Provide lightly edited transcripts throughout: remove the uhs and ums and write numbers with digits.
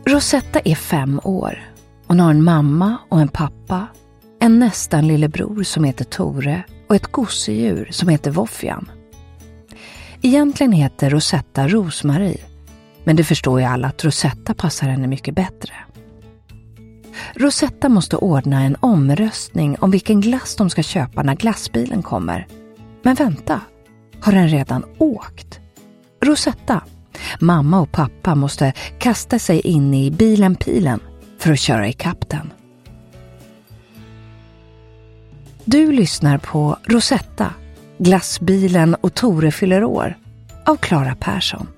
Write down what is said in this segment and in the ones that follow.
Rosetta är 5 år. Hon har en mamma och en pappa, en nästan lillebror som heter Tore och ett gosedjur som heter Voffian. Egentligen heter Rosetta Rosmarie, men det förstår ju alla att Rosetta passar henne mycket bättre. Rosetta måste ordna en omröstning om vilken glass de ska köpa när glassbilen kommer. Men vänta, har den redan åkt? Rosetta, mamma och pappa måste kasta sig in i bilen-pilen för att köra i kapten. Du lyssnar på Rosetta, glassbilen och Tore fyller år av Clara Persson.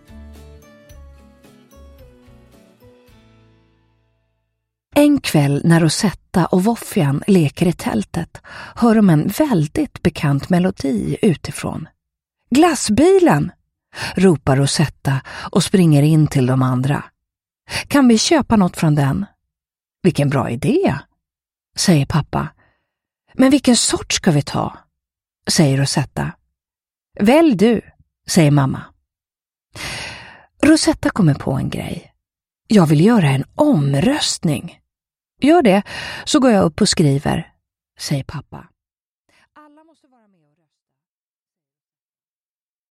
En kväll när Rosetta och Voffian leker i tältet hör de en väldigt bekant melodi utifrån. Glassbilen! Ropar Rosetta och springer in till de andra. Kan vi köpa något från den? Vilken bra idé, säger pappa. Men vilken sort ska vi ta? Säger Rosetta. Välj du, säger mamma. Rosetta kommer på en grej. Jag vill göra en omröstning. Gör det, så går jag upp och skriver, säger pappa.